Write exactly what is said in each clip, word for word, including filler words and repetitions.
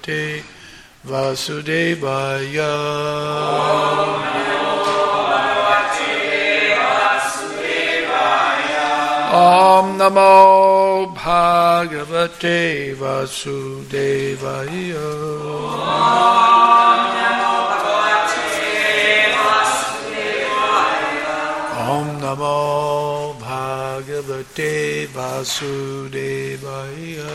Bhagavate Vasudevaya. Om Namo Bhagavate Vasudevaya. Om Namo Bhagavate Vasudevaya.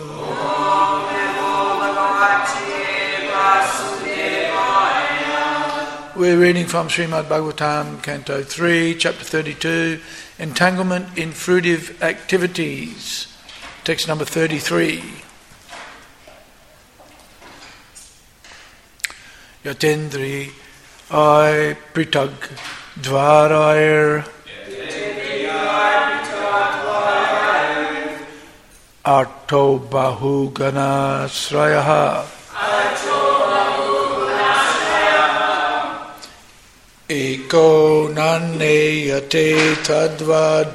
We're reading from Srimad Bhagavatam, Canto three, Chapter thirty-two, Entanglement in Fruitive Activities, text number thirty-three. Yatendri I Pritag Dvarair Arto Bahu Gana Srayaha Eko Nane Yate Tadvad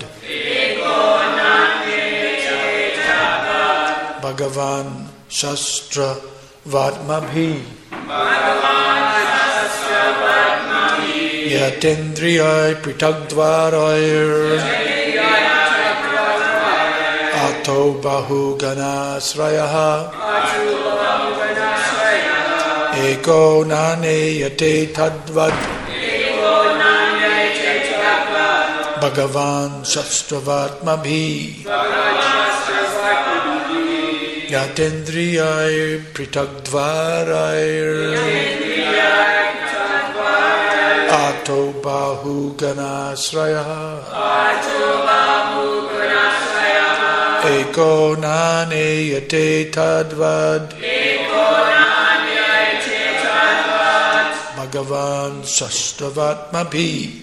Bhagavan Shastra Vatmabhi Yatendriyai Pritagdvarair Ato Bahu Gana Srayaha Eko Nane Yate Tadvad Bhagavan Shastravatmabhi Yatendriyai Pritagdvarair Ato Bahu Ganasraya Eko Nane Yate Tadvad Bhagavan Shastravatmabhi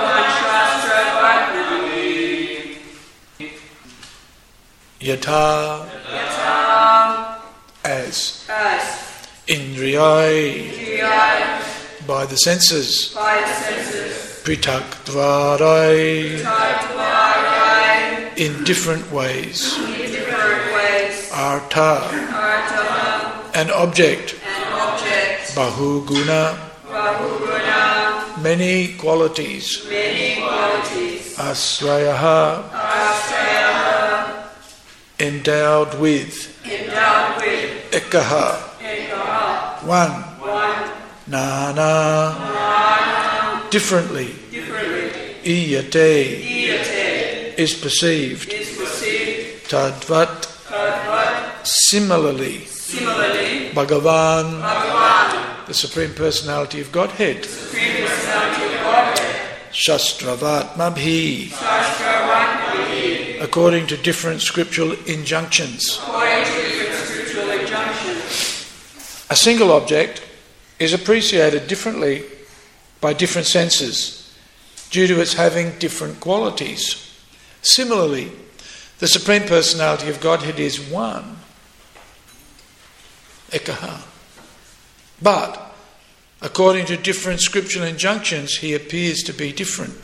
Yatha as Indriyai by the senses, Pritak Dvarai in different ways, Artha an object, Bahu Guna many qualities, Asrayaha endowed with, Ekaha one, Nana, Nana. differently, differently. Iyate, Iyate. Is, perceived. is perceived, Tadvat, Tadvat. Similarly, Similarly. Bhagavan, Bhagavan. The Supreme Personality of Godhead, Supreme Personality of Godhead. Shastravatmabhi, Shastravatmabhi. According to different scriptural injunctions. According to different scriptural injunctions. A single object is appreciated differently by different senses due to its having different qualities. Similarly, the Supreme Personality of Godhead is one, Ekaha. But, according to different scriptural injunctions, he appears to be different.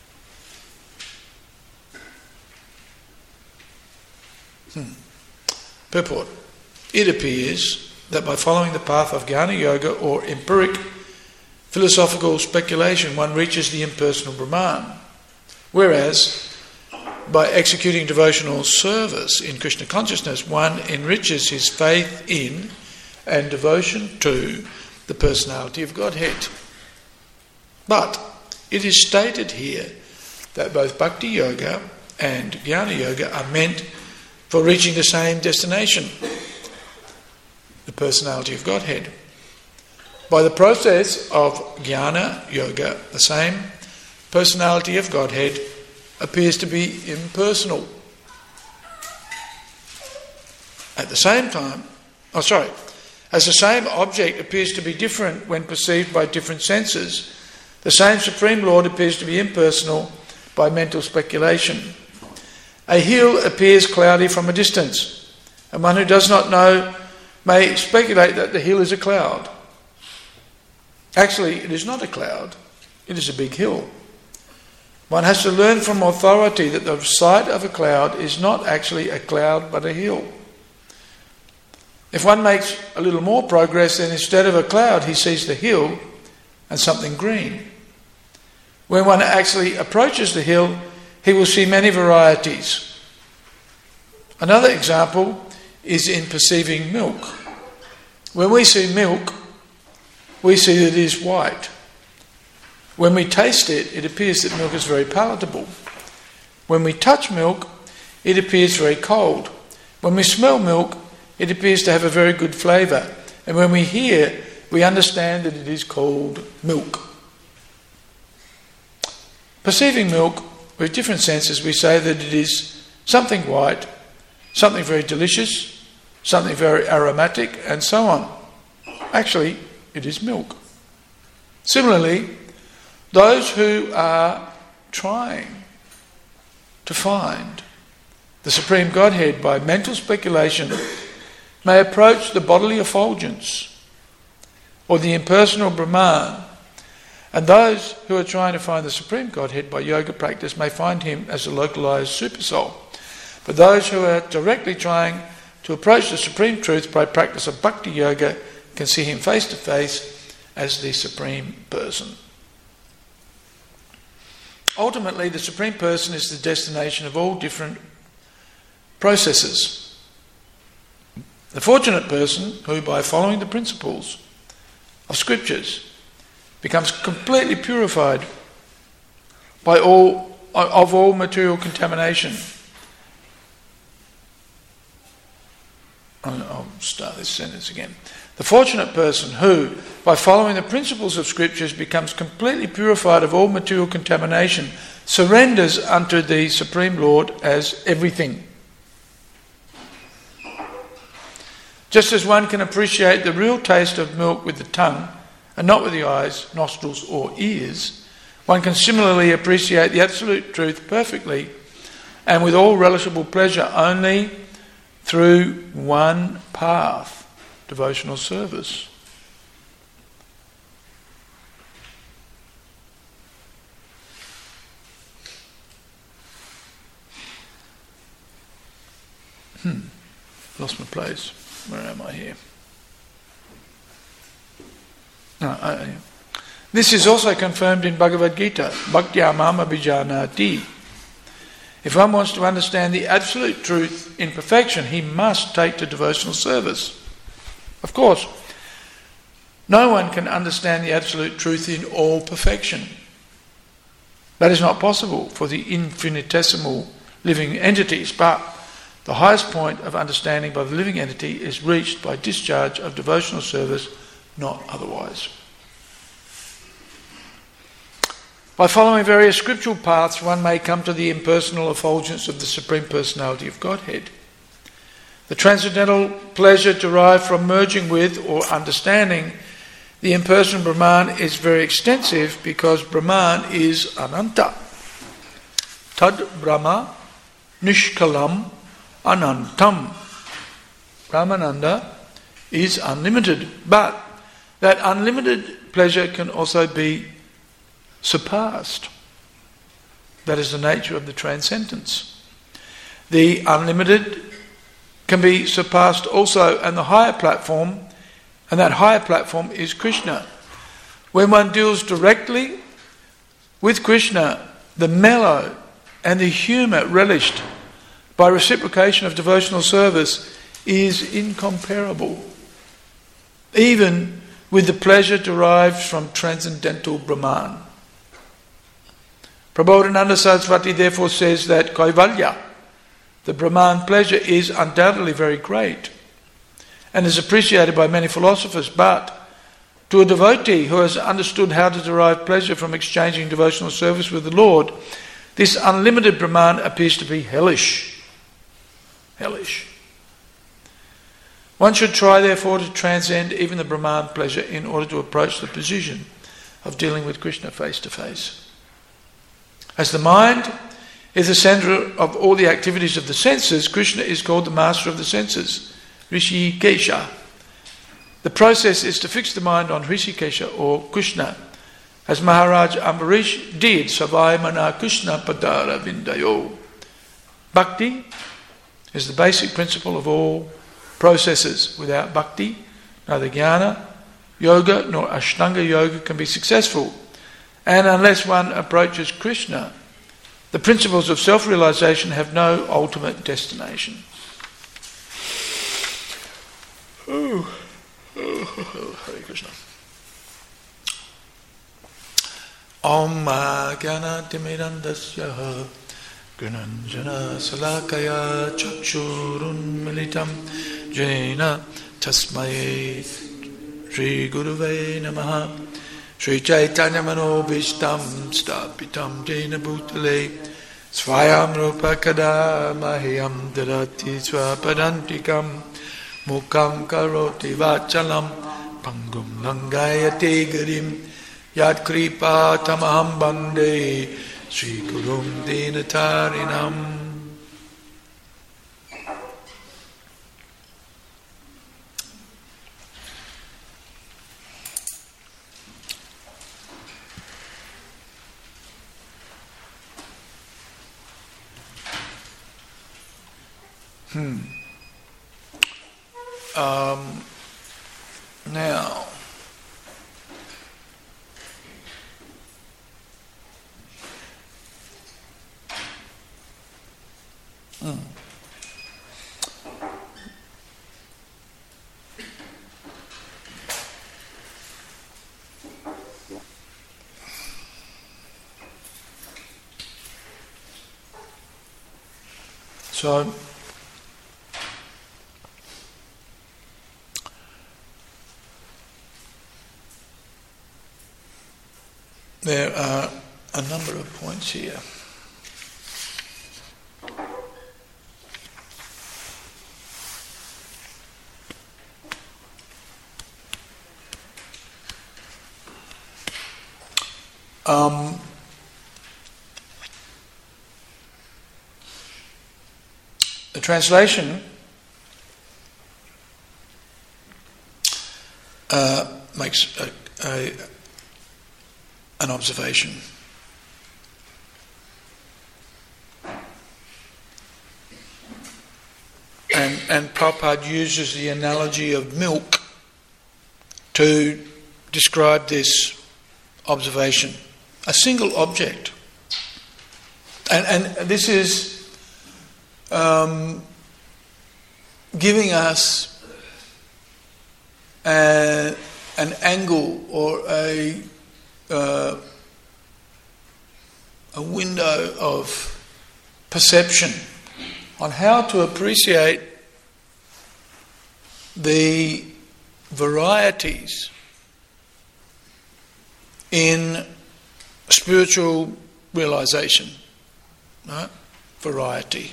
Hmm. Purport. It appears that by following the path of Jnana Yoga or empiric philosophical speculation one reaches the impersonal Brahman, whereas by executing devotional service in Krishna consciousness one enriches his faith in and devotion to the personality of Godhead. But it is stated here that both Bhakti Yoga and Jnana Yoga are meant for reaching the same destination, the personality of Godhead. By the process of Jnana Yoga, the same personality of Godhead appears to be impersonal. At the same time, oh sorry, as the same object appears to be different when perceived by different senses, the same Supreme Lord appears to be impersonal by mental speculation. A hill appears cloudy from a distance, and one who does not know may speculate that the hill is a cloud. Actually, it is not a cloud, it is a big hill. One has to learn from authority that the sight of a cloud is not actually a cloud but a hill. If one makes a little more progress, then instead of a cloud, he sees the hill and something green. When one actually approaches the hill, he will see many varieties. Another example is in perceiving milk. When we see milk, we see that it is white. When we taste it, it appears that milk is very palatable. When we touch milk, it appears very cold. When we smell milk, it appears to have a very good flavour. And when we hear, we understand that it is called milk. Perceiving milk with different senses, we say that it is something white, something very delicious, something very aromatic, and so on. Actually, it is milk. Similarly, those who are trying to find the Supreme Godhead by mental speculation may approach the bodily effulgence or the impersonal Brahman, and those who are trying to find the Supreme Godhead by yoga practice may find him as a localized supersoul. But those who are directly trying to approach the Supreme Truth by practice of Bhakti Yoga can see him face to face as the Supreme Person. Ultimately, the Supreme Person is the destination of all different processes. The fortunate person who, by following the principles of Scriptures, becomes completely purified by all of all material contamination. I'll start this sentence again. The fortunate person who, by following the principles of Scriptures, becomes completely purified of all material contamination, surrenders unto the Supreme Lord as everything. Just as one can appreciate the real taste of milk with the tongue and not with the eyes, nostrils or ears, one can similarly appreciate the absolute truth perfectly and with all relishable pleasure only through one path, devotional service. Hmm, lost my place. Where am I here? No, I, this is also confirmed in Bhagavad Gita. Bhaktya mam abhijanati. If one wants to understand the absolute truth in perfection, he must take to devotional service. Of course, no one can understand the absolute truth in all perfection. That is not possible for the infinitesimal living entities, but the highest point of understanding by the living entity is reached by discharge of devotional service, not otherwise. By following various scriptural paths, one may come to the impersonal effulgence of the Supreme Personality of Godhead. The transcendental pleasure derived from merging with or understanding the impersonal Brahman is very extensive because Brahman is Ananta. Tad Brahma Nishkalam Anantam. Brahmananda is unlimited, but that unlimited pleasure can also be surpassed. That is the nature of the transcendence. The unlimited can be surpassed also on the higher platform, and that higher platform is Krishna. When one deals directly with Krishna, the mellow and the humour relished by reciprocation of devotional service is incomparable, even with the pleasure derived from transcendental Brahman. Prabodhananda Saraswati therefore says that Kaivalya, the Brahman pleasure, is undoubtedly very great and is appreciated by many philosophers, but to a devotee who has understood how to derive pleasure from exchanging devotional service with the Lord, this unlimited Brahman appears to be hellish. Hellish. One should try therefore to transcend even the Brahman pleasure in order to approach the position of dealing with Krishna face to face. As the mind is the centre of all the activities of the senses, Krishna is called the master of the senses, Rishikesha. The process is to fix the mind on Rishikesha or Krishna, as Maharaj Ambarish did, Savai Mana Krishna Padara Vindayo. Bhakti is the basic principle of all processes. Without bhakti, neither jnana yoga nor Ashtanga yoga can be successful. And unless one approaches Krishna, the principles of self-realization have no ultimate destination. Oh, oh, oh, Hare Krishna. Om Jnana Timirandasya Gunanjana Salakaya Chakshurun Militam Jena Tasmaye Shri Guruve Namaha Shri Chaitanya Manobishtam Stapitam Jena Bhutale Svayam Rupa Kada Mahiyam Darati Swapadantikam Mukam Karoti Vachalam Pangum Nangayate Garim Yad Kripa Tamaham Bande Sri Gurum Dinatarinam. Hmm. Um, now, hmm. So, there are a number of points here. Um, the translation uh, makes a, a an observation. And, and Prabhupada uses the analogy of milk to describe this observation. A single object. And, and this is um, giving us a, an angle or a Uh, a window of perception on how to appreciate the varieties in spiritual realization. Right? Variety.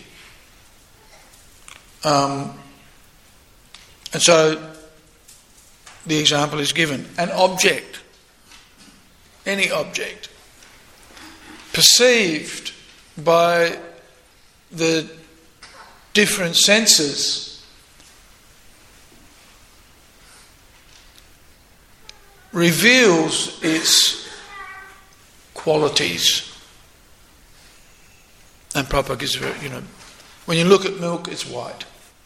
Um, and so the example is given. An object. Any object perceived by the different senses reveals its qualities. And Prabhupada gives, you know, when you look at milk, it's white.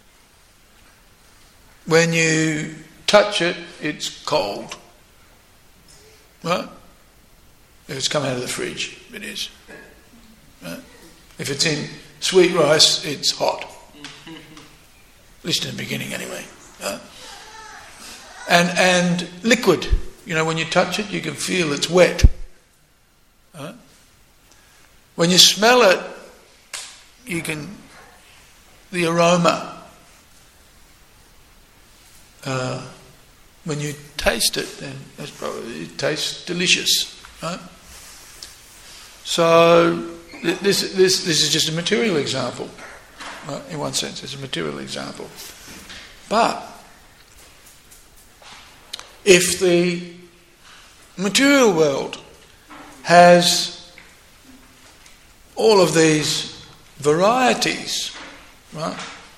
When you touch it, it's cold. Right? If it's come out of the fridge, it is. Right? If it's in sweet rice, it's hot. At least in the beginning, anyway. Right? And and liquid, you know, when you touch it, you can feel it's wet. Right? When you smell it, you can the aroma. Uh, when you taste it, then that's probably it tastes delicious. Right? So this this this is just a material example. Right? In one sense, it's a material example. But if the material world has all of these varieties, right?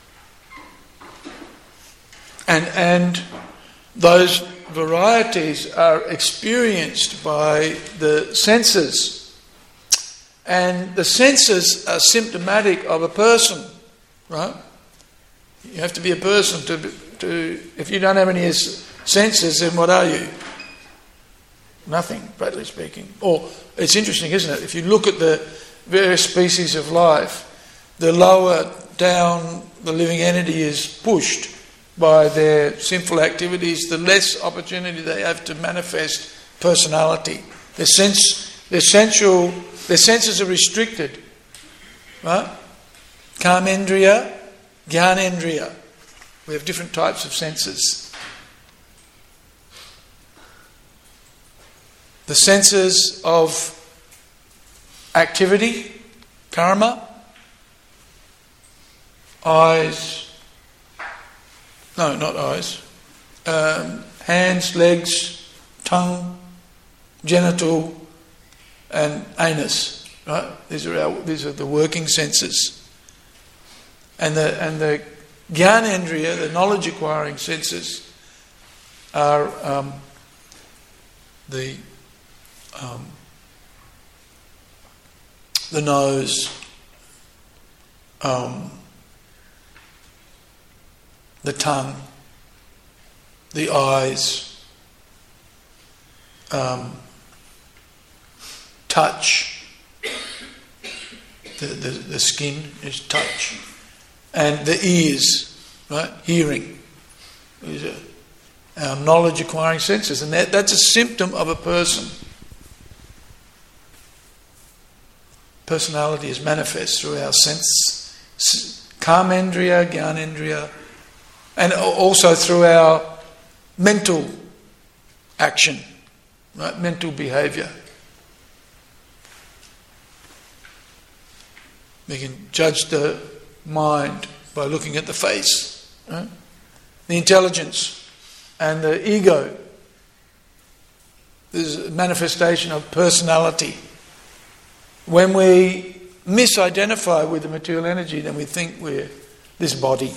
And and those varieties are experienced by the senses, and the senses are symptomatic of a person, right? You have to be a person to to. If you don't have any senses, then what are you? Nothing, practically speaking. Or it's interesting, isn't it? If you look at the various species of life, the lower down the living entity is pushed by their sinful activities, the less opportunity they have to manifest personality. Their sense, their sensual, their senses are restricted. Right? Kamendriya, Gyanendriya. We have different types of senses. The senses of activity, karma, eyes, no, not eyes, um, hands, legs, tongue, genital, and anus. Right? These are our, these are the working senses, and the and the Gyanendriya, the knowledge acquiring senses, are um, the um, the nose, um, the tongue, the eyes, um, touch, the, the, the skin is touch, and the ears, right, hearing. These are our knowledge acquiring senses, and that, that's a symptom of a person. Personality is manifest through our sense, Kamendriya, Gyanendriya, and also through our mental action, right? Mental behaviour. We can judge the mind by looking at the face, right? The intelligence and the ego. This is a manifestation of personality. When we misidentify with the material energy, then we think we're this body.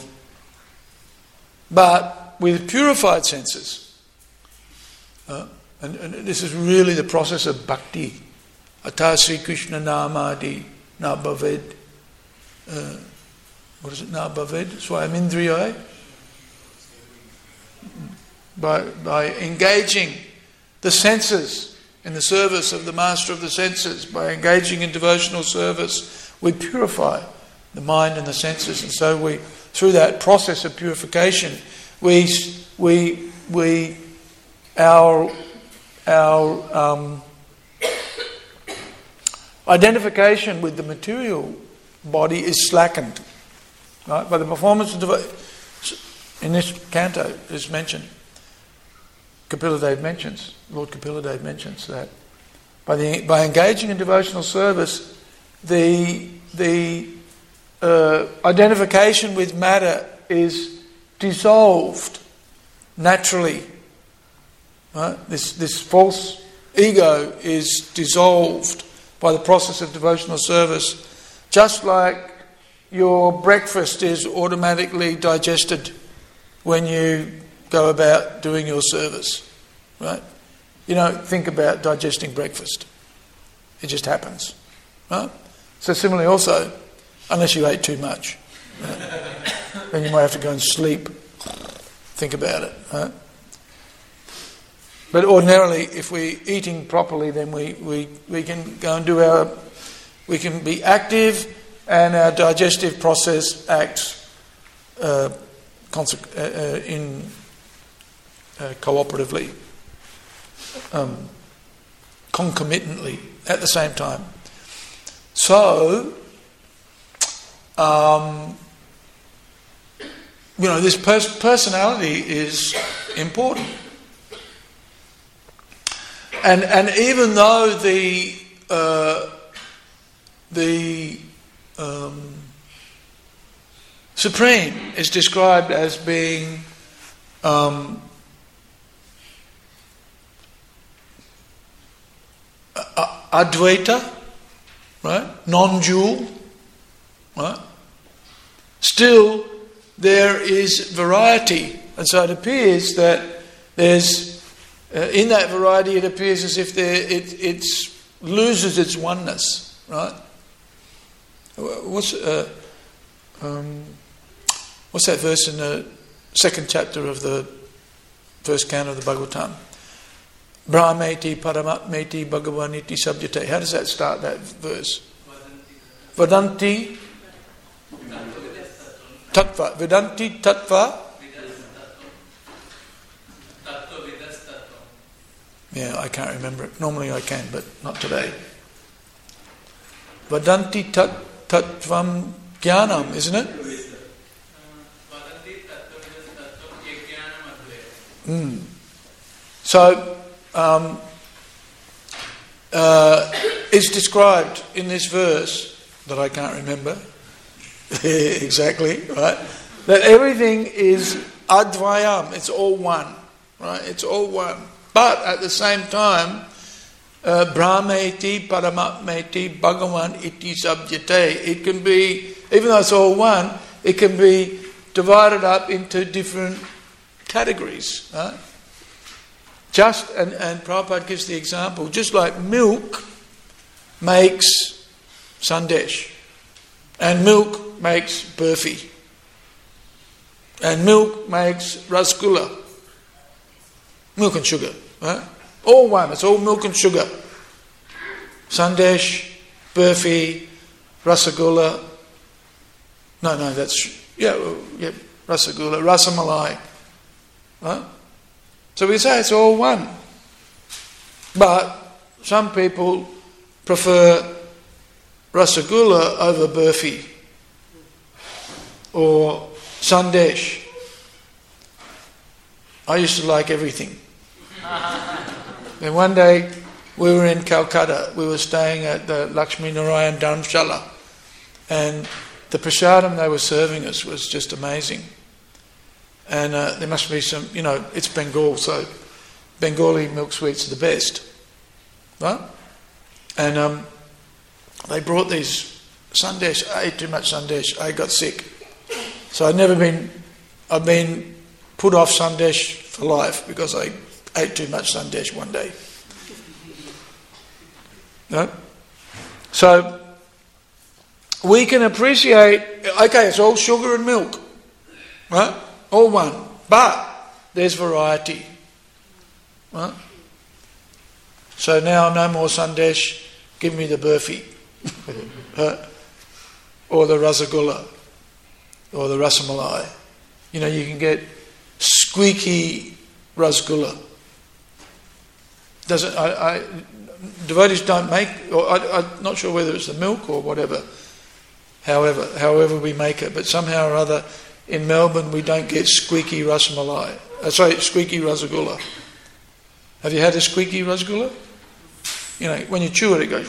But with purified senses, uh, and, and this is really the process of bhakti, Ata Sri Krishna Namadi Na Bhaved, uh, what is it, Na Bhaved? Swayamindriyai? By, by engaging the senses in the service of the master of the senses, by engaging in devotional service, we purify the mind and the senses, and so we, through that process of purification, we we we our our um, identification with the material body is slackened, right? By the performance of devo- in this canto is mentioned. Kapila mentions, Lord Kapila mentions that by the by engaging in devotional service, the the uh, identification with matter is dissolved naturally. Right? This this false ego is dissolved by the process of devotional service, just like your breakfast is automatically digested when you go about doing your service, right? You don't think about digesting breakfast. It just happens, right? So similarly also, unless you ate too much, right? Then you might have to go and sleep, think about it, right? But ordinarily, if we're eating properly, then we, we, we can go and do our, we can be active, and our digestive process acts uh, consequ- uh, uh, in Uh, cooperatively, um, concomitantly, at the same time. So, um, you know, this pers- personality is important. And and even though the uh, the um, Supreme is described as being um, Advaita, right? Non-dual, right? Still, there is variety, and so it appears that there's uh, in that variety. It appears as if there it it's loses its oneness, right? What's uh, um, what's that verse in the second chapter of the first canto of the Bhagavatam? Brahmeti Paramatmeti Bhagavaniti Sabjate. How does that start, that verse? Vadanti Tattva. Vedanti Tattva. Yeah, I can't remember it. Normally I can, but not today. Vadanti tat, Tattvam Jnanam, isn't it? Mm. So, um, uh, it's described in this verse that I can't remember exactly, right? That everything is advayam, it's all one, right? It's all one. But at the same time, uh, Brahmeti Paramatmeti Bhagavan iti sabjate. It can be, even though it's all one, it can be divided up into different categories. Right? Just, and, and Prabhupada gives the example, just like milk makes sandesh, and milk makes burfi, and milk makes rasgulla, milk and sugar. Right? All one, it's all milk and sugar. Sandesh, burfi, rasgulla. No, no, that's yeah, yeah, rasgulla, rasamalai. Right? So we say it's all one. But some people prefer rasgulla over burfi or sandesh. I used to like everything. And one day we were in Calcutta, we were staying at the Lakshmi Narayan Dharamshala, and the prasadam they were serving us was just amazing. And uh, there must be some, you know, it's Bengal, so Bengali milk sweets are the best, right? And um, they brought these sandesh. I ate too much sandesh. I got sick, so I've never been. I've been put off sandesh for life because I ate too much sandesh one day. No? So we can appreciate, okay, it's all sugar and milk, right? All one. But there's variety. Right? So now no more sandesh, give me the burfi. Right? Or the rasgulla. Or the rasamalai. You know, you can get squeaky rasgulla. Doesn't I, I devotees don't make, or I, I'm not sure whether it's the milk or whatever. However, however we make it, but somehow or other in Melbourne we don't get squeaky rasamalai. Uh, sorry, squeaky rasgulla. Have you had a squeaky rasgulla? You know, when you chew it, it goes.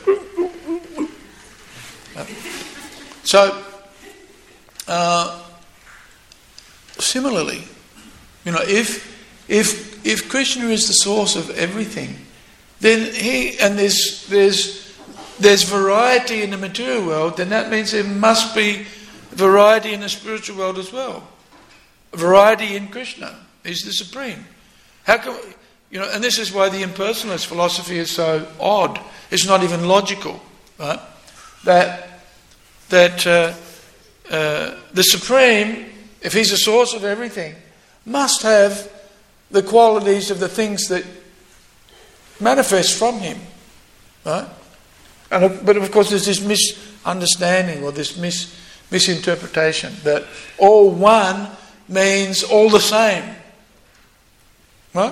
So, uh, similarly, you know, if if if Krishna is the source of everything, then he and there's there's there's variety in the material world, then that means there must be variety in the spiritual world as well. Variety in Krishna is the supreme. How can you know? And this is why the impersonalist philosophy is so odd. It's not even logical, right? That that uh, uh, the supreme, if he's the source of everything, must have the qualities of the things that manifest from him, right? And but of course, there's this misunderstanding or this mis misinterpretation that all one means all the same, right?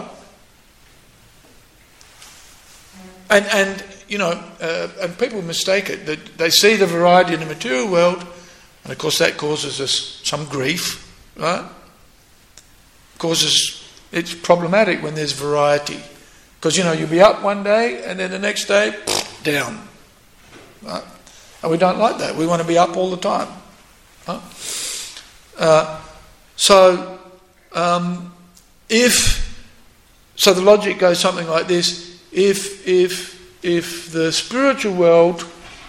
And and you know, uh, and people mistake it that they see the variety in the material world, and of course that causes us some grief, right? Causes it's problematic when there's variety, because you know you'll be up one day and then the next day pff, down, right? And we don't like that. We want to be up all the time. Right? Uh, so um, if so, the logic goes something like this: if if if the spiritual world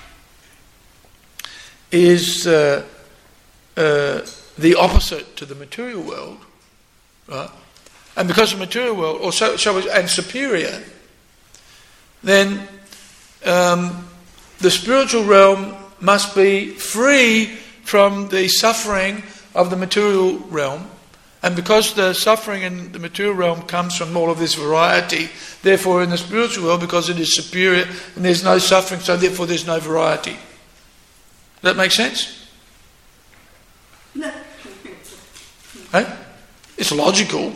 is uh, uh, the opposite to the material world, right? And because the material world, or so, so and superior, then um, the spiritual realm must be free from the suffering of the material realm, and because the suffering in the material realm comes from all of this variety, therefore in the spiritual world, because it is superior and there's no suffering, so therefore there's no variety. Does that make sense? No. Hey? It's logical,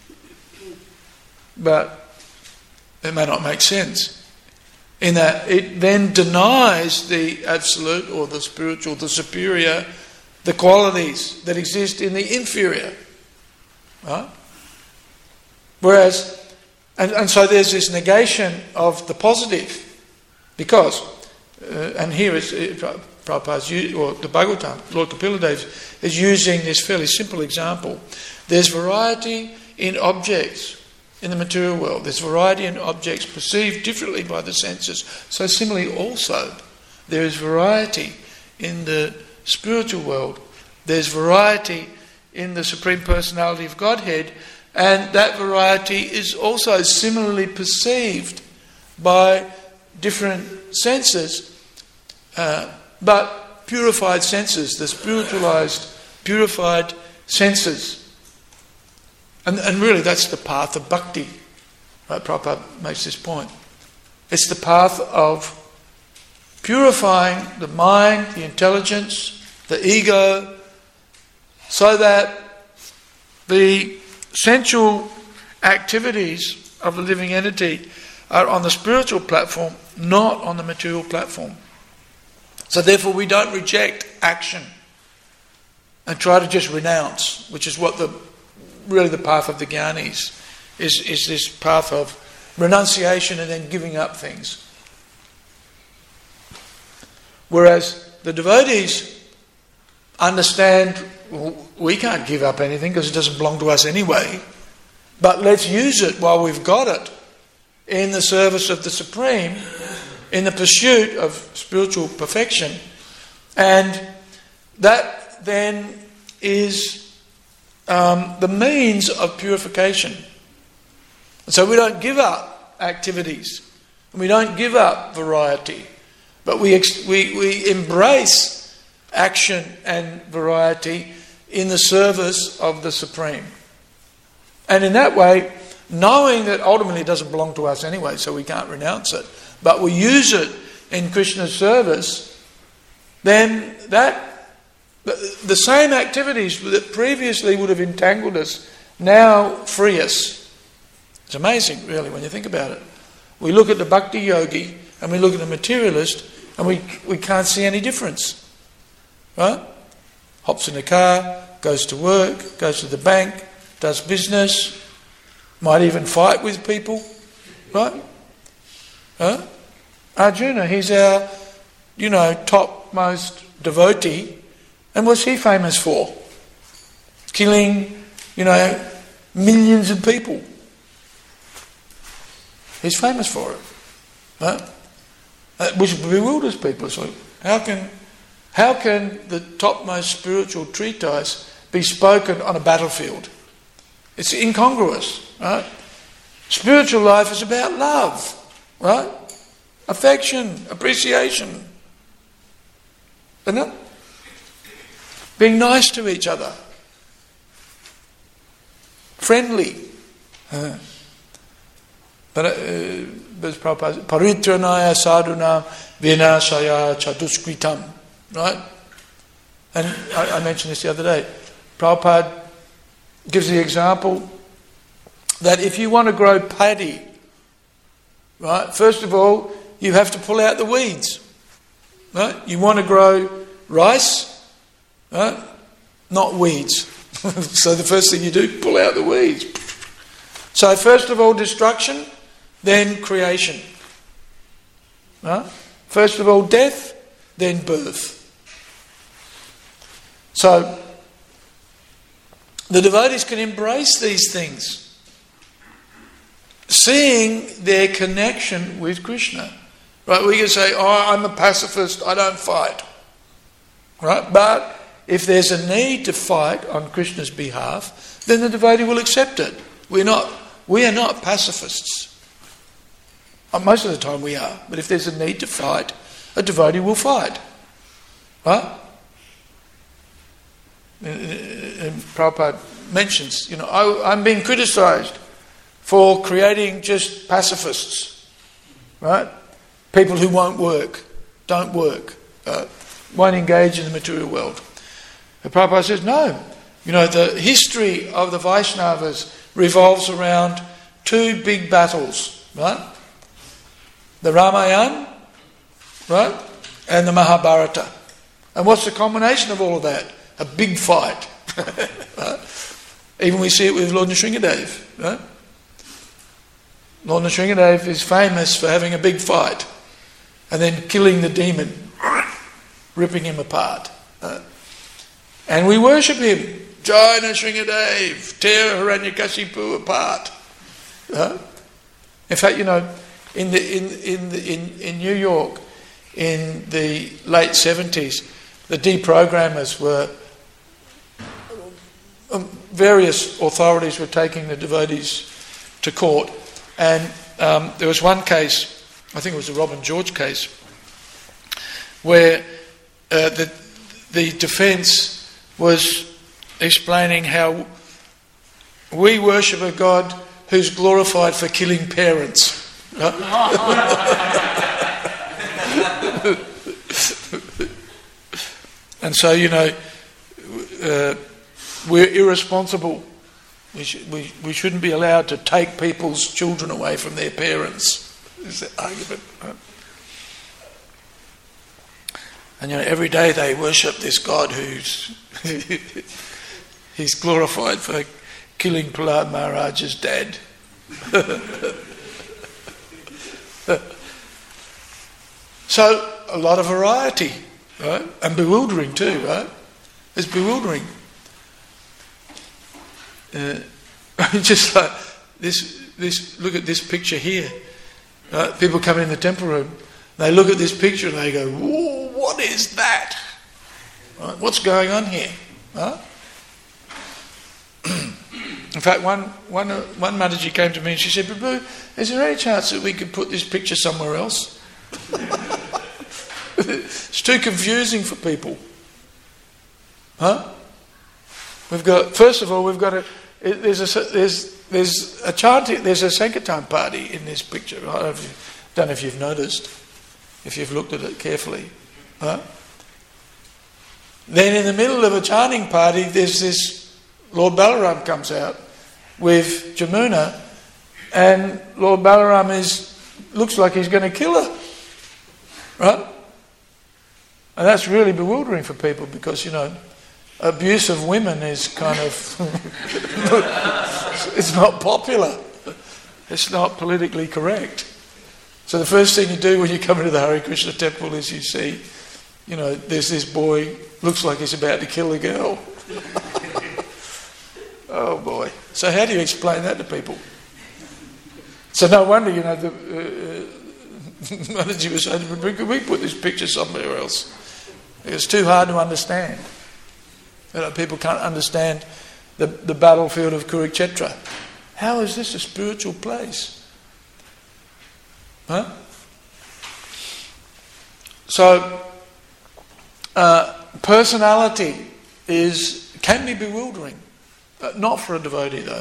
but it may not make sense. In that it then denies the absolute or the spiritual, the superior, the qualities that exist in the inferior. Right? Whereas, and, and so there's this negation of the positive, because, uh, and here is uh, Prabhupada's, or the Bhagavatam, Lord Kapila Dev is using this fairly simple example. There's variety in objects in the material world. There's variety in objects perceived differently by the senses. So similarly also, there is variety in the spiritual world. There's variety in the Supreme Personality of Godhead, and that variety is also similarly perceived by different senses, uh, but purified senses, the spiritualized, purified senses. And, and really that's the path of bhakti. Right? Prabhupada makes this point. It's the path of purifying the mind, the intelligence, the ego, so that the sensual activities of the living entity are on the spiritual platform, not on the material platform. So therefore we don't reject action and try to just renounce, which is what the really the path of the Gyanis is, is this path of renunciation and then giving up things. Whereas the devotees understand, well, we can't give up anything because it doesn't belong to us anyway, but let's use it while we've got it in the service of the Supreme, in the pursuit of spiritual perfection. And that then is Um, the means of purification. And so we don't give up activities, and we don't give up variety, but we, ex- we we embrace action and variety in the service of the Supreme. And in that way, knowing that ultimately it doesn't belong to us anyway, so we can't renounce it, but we use it in Krishna's service, then that the same activities that previously would have entangled us now free us. It's amazing, really, when you think about it. We look at the bhakti yogi and we look at the materialist and we we can't see any difference. Right? Hops in the car, goes to work, goes to the bank, does business, might even fight with people. Right? Huh? Arjuna, he's our, you know, topmost devotee. And what's he famous for? Killing, you know, millions of people. He's famous for it. Right? Uh, which bewilders people. So how can how can the topmost spiritual treatise be spoken on a battlefield? It's incongruous, right? Spiritual life is about love, right? Affection, appreciation. Isn't it? Being nice to each other. Friendly. Uh, but as Prabhupada, paritranaya sadhunam vinashaya chatuskritam. Right? And I, I mentioned this the other day. Prabhupada gives the example that if you want to grow paddy, right, first of all, you have to pull out the weeds. Right? You want to grow rice, right? Not weeds. So the first thing you do, pull out the weeds. So first of all, destruction, then creation. Right? First of all, death, then birth. So the devotees can embrace these things, seeing their connection with Krishna. Right? We can say, oh, I'm a pacifist, I don't fight. Right? But if there's a need to fight on Krishna's behalf, then the devotee will accept it. We're not, we are not pacifists. Most of the time we are. But if there's a need to fight, a devotee will fight. Right? and Prabhupada mentions, you know, I, I'm being criticised for creating just pacifists, right? People who won't work, don't work, uh, won't engage in the material world. And Prabhupada says, no. You know, the history of the Vaishnavas revolves around two big battles, right? The Ramayana, right? And the Mahabharata. And what's the combination of all of that? A big fight. Right? Even we see it with Lord Nrsingadev, right? Lord Nrsingadev is famous for having a big fight and then killing the demon, ripping him apart. Right? And we worship him. Jai Nrsingadev, tear Hiranyakashipu apart. Right? In fact, you know, in the in in the, in, in New York in the late seventies, the deprogrammers were um, various authorities were taking the devotees to court, and um, there was one case, I think it was the Robin George case, where uh, the the defence was explaining how we worship a God who's glorified for killing parents. And so, you know, uh, we're irresponsible. We, sh- we we shouldn't be allowed to take people's children away from their parents. Is the argument. Right? And, you know, every day they worship this God who's he's glorified for killing Prahlad Maharaj's dad. So a lot of variety, right? And bewildering too, right? It's bewildering. Uh, just like this, this. Look at this picture here. Right? People come in the temple room, they look at this picture and they go, "Whoa, what is that? Right? What's going on here?" Right? In fact, one one one Mataji came to me and she said, "Prabhu, is there any chance that we could put this picture somewhere else?" It's too confusing for people. Huh? We've got, first of all, we've got a, there's a, there's, there's a chanting, there's a Sankirtan party in this picture. I don't know if, you, don't know if you've noticed, if you've looked at it carefully. Huh? Then in the middle of a chanting party, there's this, Lord Balaram comes out with Jamuna, and Lord Balaram is, looks like he's going to kill her. Right? And that's really bewildering for people because, you know, abuse of women is kind of it's not popular. It's not politically correct. So the first thing you do when you come into the Hare Krishna temple is you see, you know, there's this boy, looks like he's about to kill a girl. Oh boy. So how do you explain that to people? So no wonder, you know, the uh, Mataji was saying, could we put this picture somewhere else? It's too hard to understand. You know, people can't understand the, the battlefield of Kurukshetra. How is this a spiritual place? Huh? So, uh, personality is can be bewildering, but not for a devotee though.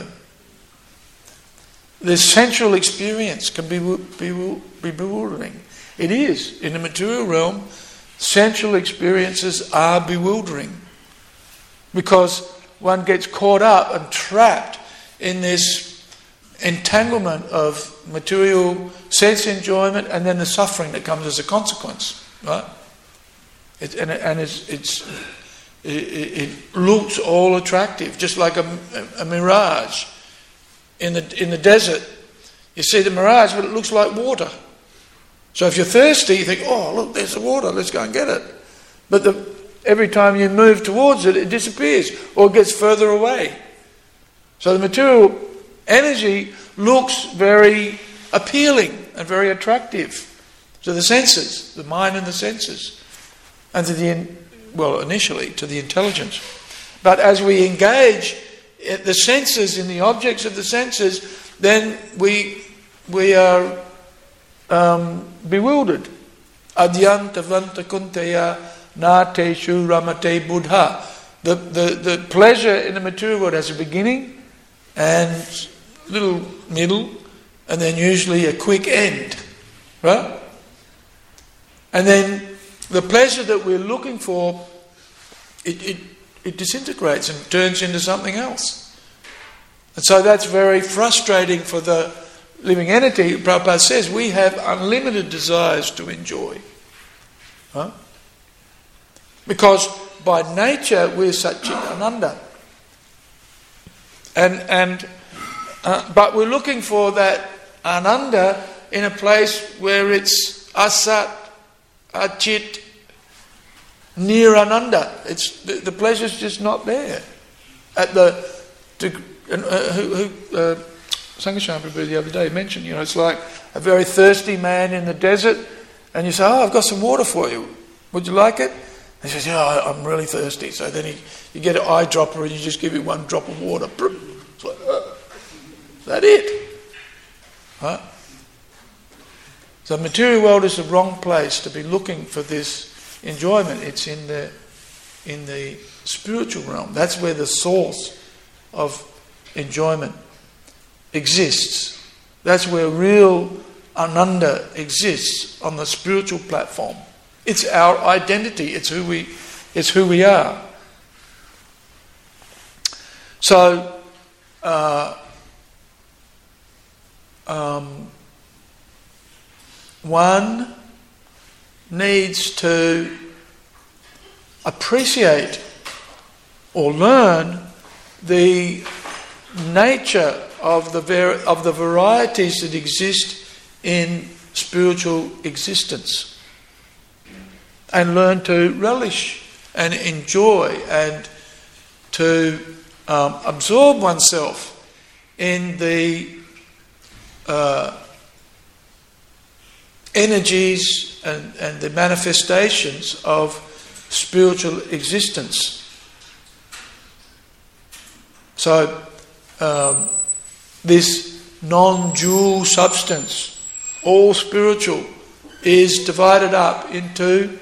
The sensual experience can be, be, be bewildering. It is. In the material realm, sensual experiences are bewildering because one gets caught up and trapped in this entanglement of material sense enjoyment and then the suffering that comes as a consequence. Right? It, and and it's, it's, it, it looks all attractive, just like a, a, a mirage. In the in the desert, you see the mirage, but it looks like water. So if you're thirsty, you think, "Oh, look, there's the water. Let's go and get it." But the, every time you move towards it, it disappears or gets further away. So the material energy looks very appealing and very attractive to the senses, the mind and the senses, and to the well, initially to the intelligence. But as we engage the senses in the objects of the senses, then we we are um, bewildered. Adyanta vanta kunteya nateshu ramate buddha the, the, the pleasure in the material world has a beginning and little middle, and then usually a quick end, right? And then the pleasure that we're looking for, it, it, it disintegrates and turns into something else. And so that's very frustrating for the living entity. Prabhupada says we have unlimited desires to enjoy. Huh? Because by nature we're Satchit Ananda. And, and, uh, but we're looking for that Ananda in a place where it's Asat, Achit, near Ananda. It's the, the pleasure's just not there. At the to, uh, who, who uh, Sanghashan Prabhu the other day mentioned, you know, it's like a very thirsty man in the desert, and you say, "Oh, I've got some water for you. Would you like it?" And he says, "Yeah, I, I'm really thirsty." So then he, you get an eyedropper and you just give him one drop of water. It's like, oh, is that it? Huh? So the material world is the wrong place to be looking for this enjoyment. It's in the in the spiritual realm. That's where the source of enjoyment exists. That's where real Ananda exists, on the spiritual platform. It's our identity. It's who we it's who we are. So uh, um, one needs to appreciate or learn the nature of the ver- of the varieties that exist in spiritual existence, and learn to relish and enjoy and to um, absorb oneself in the uh, energies and, and the manifestations of spiritual existence. So um, this non-dual substance, all spiritual, is divided up into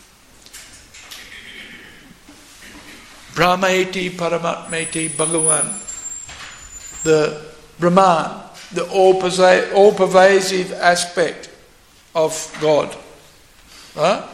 Brahmaiti, Paramatmaiti, Bhagavan, the Brahman, the all-pervasive aspect of God. Right?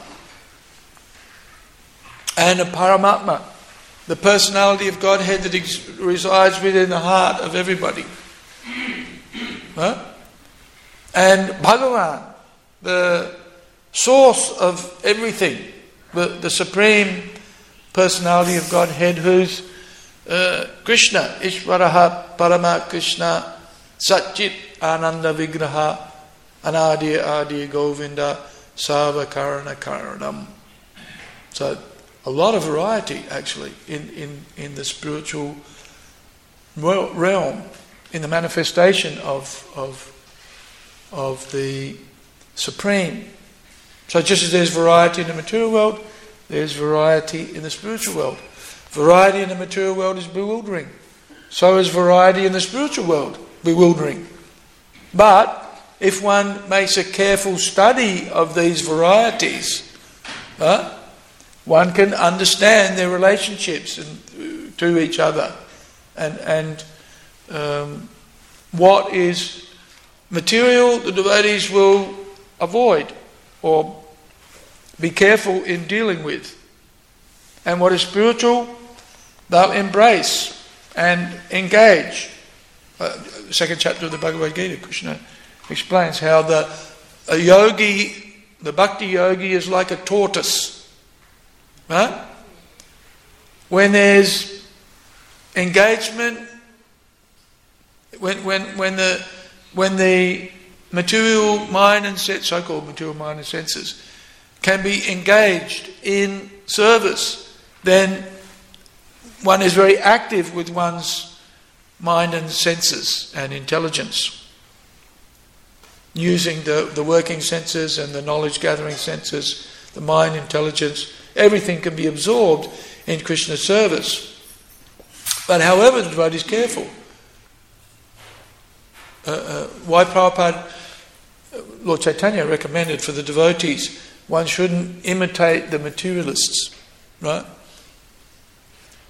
And a Paramatma, the personality of Godhead that ex- resides within the heart of everybody. Right? And Bhagavan, the source of everything, the, the supreme personality of Godhead, who's uh, Krishna, Ishvaraha Parama Krishna, Satchit Ananda Vigraha, Anadi Adi Govinda, Sarva Karana Karanam. So a lot of variety actually in, in, in the spiritual realm, in the manifestation of, of, of the Supreme. So just as there's variety in the material world, there's variety in the spiritual world. Variety in the material world is bewildering. So is variety in the spiritual world bewildering. But if one makes a careful study of these varieties, uh, one can understand their relationships and, to each other, and, and um, what is material the devotees will avoid or be careful in dealing with, and what is spiritual they'll embrace and engage. Uh, second chapter of the Bhagavad Gita, Krishna explains how the a yogi, the bhakti yogi, is like a tortoise. Right? When there's engagement, when when when the when the material mind and sense, so-called material mind and senses, can be engaged in service, then one is very active with one's mind and senses and intelligence, using the, the working senses and the knowledge-gathering senses, the mind, intelligence, everything can be absorbed in Krishna's service. But however, the devotee is careful. Uh, uh, why Prabhupada, Lord Chaitanya recommended for the devotees, one shouldn't imitate the materialists, right?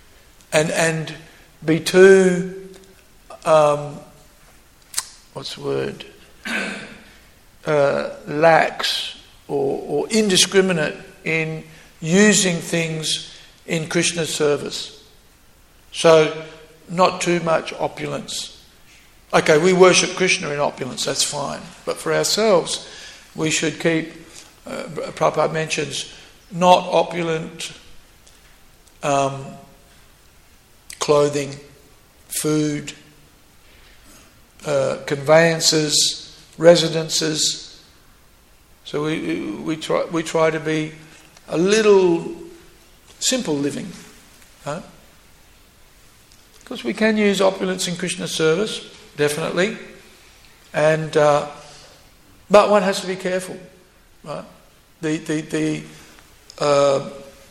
and and be too um, what's the word uh, lax or, or indiscriminate in using things in Krishna's service. So not too much opulence. Okay, we worship Krishna in opulence, that's fine. But for ourselves, we should keep, uh, Prabhupada mentions, not opulent um, clothing, food, uh, conveyances, residences. So we we try we try to be a little simple living, huh? Because we can use opulence in Krishna's service, definitely, and uh, but one has to be careful, right? The the the uh,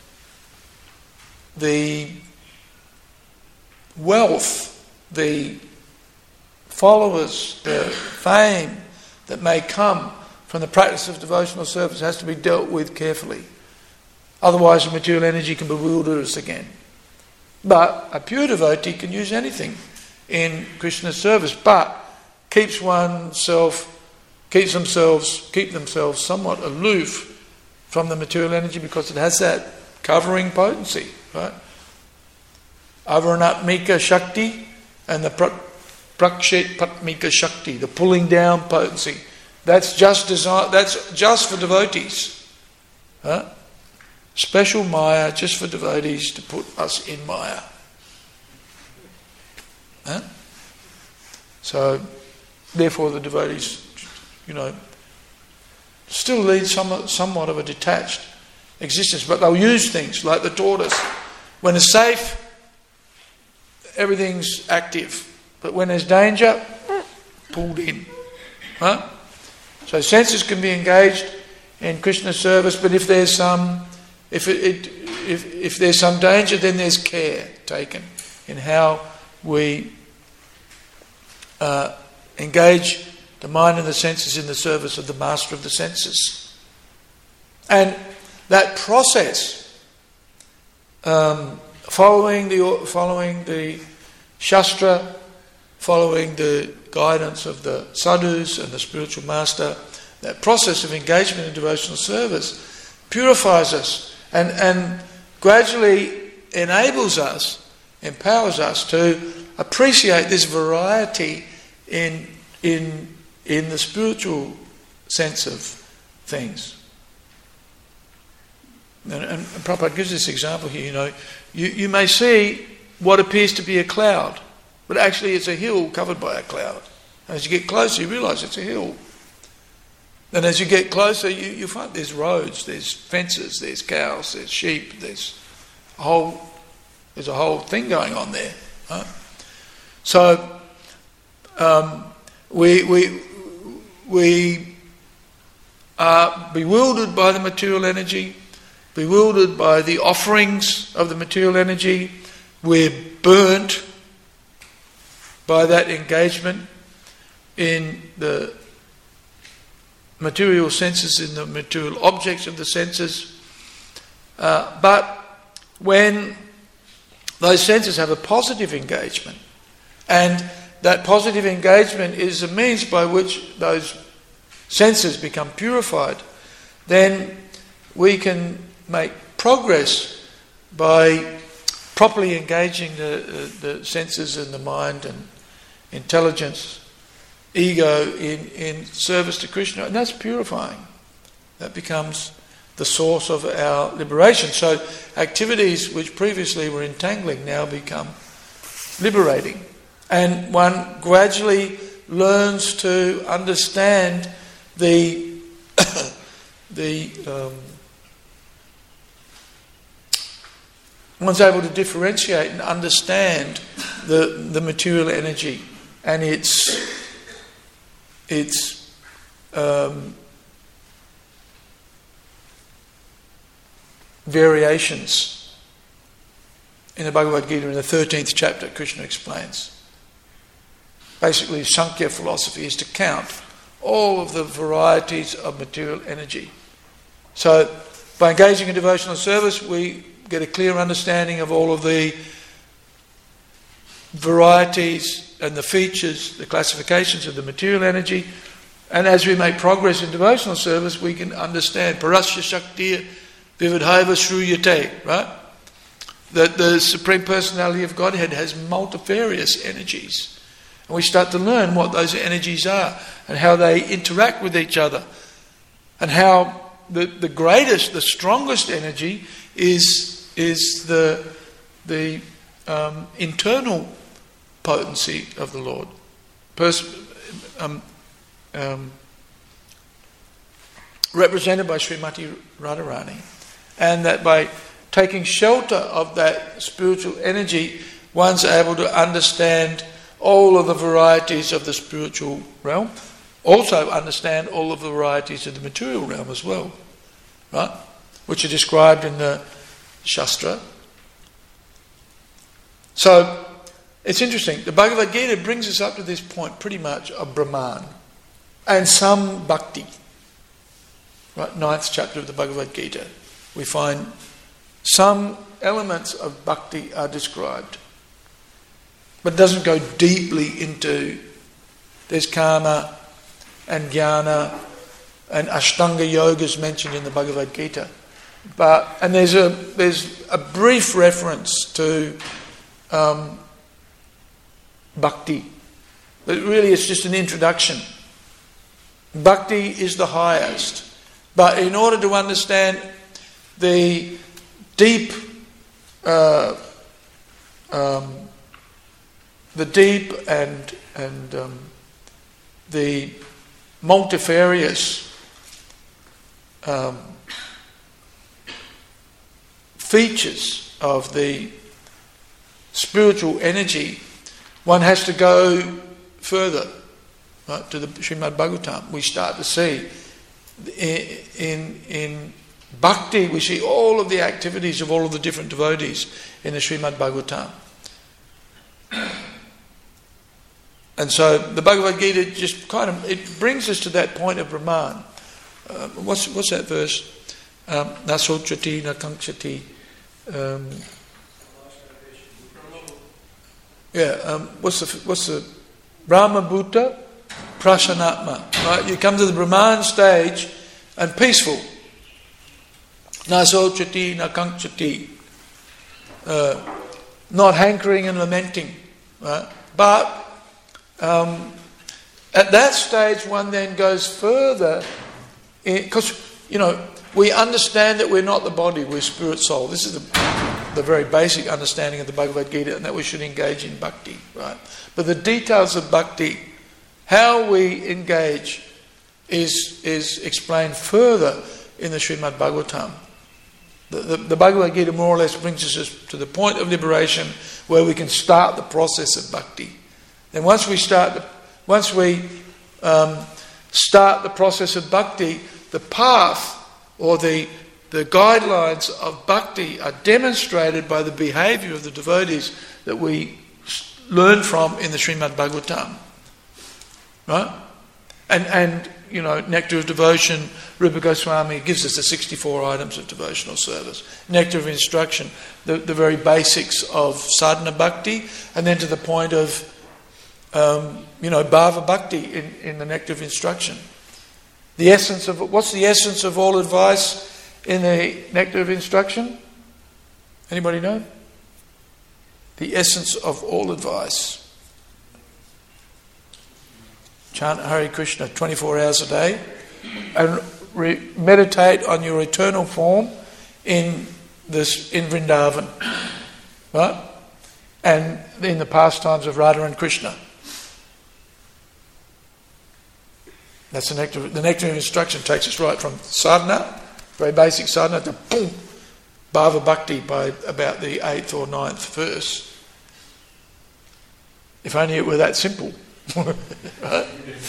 the wealth, the followers, the fame that may come from the practice of devotional service has to be dealt with carefully. Otherwise, the material energy can bewilder us again. But a pure devotee can use anything in Krishna's service, but keeps oneself, keeps themselves, keep themselves somewhat aloof from the material energy because it has that covering potency, right? Avaranatmika Shakti and the Prakshet Patmika Shakti, the pulling down potency. That's just designed, that's just for devotees. Huh? Special Maya just for devotees to put us in Maya. Huh? So, therefore the devotees, you know, still lead somewhat, somewhat of a detached existence, but they'll use things like the tortoise. When it's safe, everything's active. But when there's danger, pulled in. Huh? So senses can be engaged in Krishna's service, but if there's some if it, it if if there's some danger, then there's care taken in how we uh, engage the mind and the senses in the service of the master of the senses. And that process, um, following the following the Shastra, following the guidance of the sadhus and the spiritual master, that process of engagement in devotional service purifies us and, and gradually enables us, empowers us to appreciate this variety in in in the spiritual sense of things. And, and, and Prabhupada gives this example here, you know, you, you may see what appears to be a cloud, but actually it's a hill covered by a cloud. And as you get closer, you realise it's a hill. And as you get closer, you, you find there's roads, there's fences, there's cows, there's sheep, there's a whole, there's a whole thing going on there. Right? So um, we we we are bewildered by the material energy, bewildered by the offerings of the material energy. We're burnt by that engagement in the material senses, in the material objects of the senses. Uh, but when those senses have a positive engagement, and that positive engagement is a means by which those senses become purified, then we can make progress by properly engaging the, the, the senses and the mind and intelligence, ego in, in service to Krishna, and that's purifying. That becomes the source of our liberation. So activities which previously were entangling now become liberating. And one gradually learns to understand the the um, one's able to differentiate and understand the the material energy and its its um, variations. In the Bhagavad Gita, in the thirteenth chapter, Krishna explains. Basically, Sankhya philosophy is to count all of the varieties of material energy. So, by engaging in devotional service, we get a clear understanding of all of the varieties and the features, the classifications of the material energy. And as we make progress in devotional service, we can understand Parasya Shaktiya Vividhaiva Shruyate, right? That the Supreme Personality of Godhead has multifarious energies. And we start to learn what those energies are and how they interact with each other. And how the, the greatest, the strongest energy is, is the, the um, internal potency of the Lord. Pers- um, um, represented by Srimati Radharani. And that by taking shelter of that spiritual energy, one's able to understand all of the varieties of the spiritual realm, also understand all of the varieties of the material realm as well, right? Which are described in the Shastra. So, it's interesting. The Bhagavad Gita brings us up to this point pretty much of Brahman and some bhakti. Right, ninth chapter of the Bhagavad Gita. We find some elements of bhakti are described. But it doesn't go deeply into... There's karma and jnana and ashtanga yogas mentioned in the Bhagavad Gita. But and there's a there's a brief reference to um, bhakti. But really it's just an introduction. Bhakti is the highest. But in order to understand the deep, uh, um, the deep and and um, the multifarious um, features of the spiritual energy, one has to go further, right, to the Srimad Bhagavatam. We start to see in, in in bhakti, we see all of the activities of all of the different devotees in the Srimad Bhagavatam. And so the Bhagavad Gita just kind of, it brings us to that point of Brahman. Uh, what's what's that verse? Um, na sochati, na kankshati. Um, yeah, um, what's the what's the Brahma Bhuta Prasanatma? Right, you come to the Brahman stage and peaceful. Na sochati, na kankshati. Uh, not hankering and lamenting, right? But um, at that stage, one then goes further, because you know we understand that we're not the body, we're spirit, soul. This is the, the very basic understanding of the Bhagavad Gita, and that we should engage in bhakti, right? But the details of bhakti, how we engage, is is explained further in the Srimad Bhagavatam. The, the, the Bhagavad Gita more or less brings us to the point of liberation where we can start the process of bhakti. Then once we start, the, once we um, start the process of bhakti, the path or the the guidelines of bhakti are demonstrated by the behaviour of the devotees that we learn from in the Srimad Bhagavatam, right? And and you know, Nectar of Devotion, Rupa Goswami gives us the sixty-four items of devotional service. Nectar of Instruction, the, the very basics of sadhana bhakti, and then to the point of, um, you know, bhava bhakti in, in the Nectar of Instruction. The essence of, what's the essence of all advice in the Nectar of Instruction? Anybody know? The essence of all advice. Chant Hare Krishna twenty-four hours a day and re- meditate on your eternal form in this in Vrindavan, right? And in the pastimes of Radha and Krishna. That's the nectar. The Nectar of Instruction takes us right from sadhana, very basic sadhana, to boom, bhava bhakti by about the eighth or ninth verse. If only it were that simple. Right?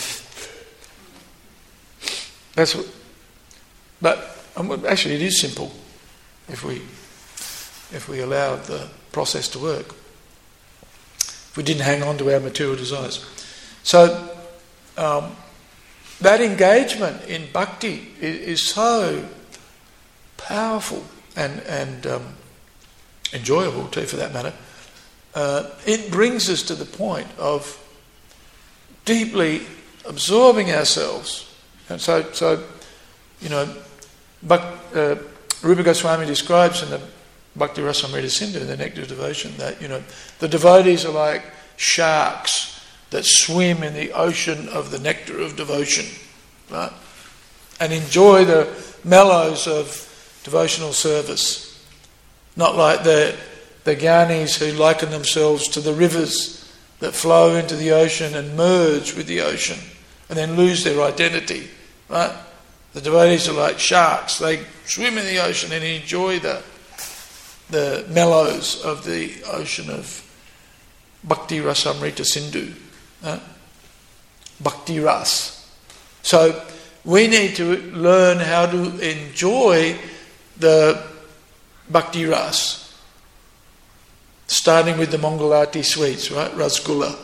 That's what, but um, actually it is simple if we if we allow the process to work. If we didn't hang on to our material desires. So um, that engagement in bhakti is, is so powerful and and um, enjoyable too, for that matter. uh, it brings us to the point of deeply absorbing ourselves. And so, so you know, Bhak, uh, Rupa Goswami describes in the Bhakti Rasamrita Sindhu, in the Nectar of Devotion, that, you know, the devotees are like sharks that swim in the ocean of the nectar of devotion, right? And enjoy the mellows of devotional service. Not like the, the Gyanis who liken themselves to the rivers that flow into the ocean and merge with the ocean and then lose their identity, right? The devotees are like sharks. They swim in the ocean and enjoy the the mellows of the ocean of Bhakti Rasamrita Sindhu. Right? Bhakti Ras. So we need to learn how to enjoy the Bhakti Ras. Starting with the Mangalati sweets, right? Rasgulla.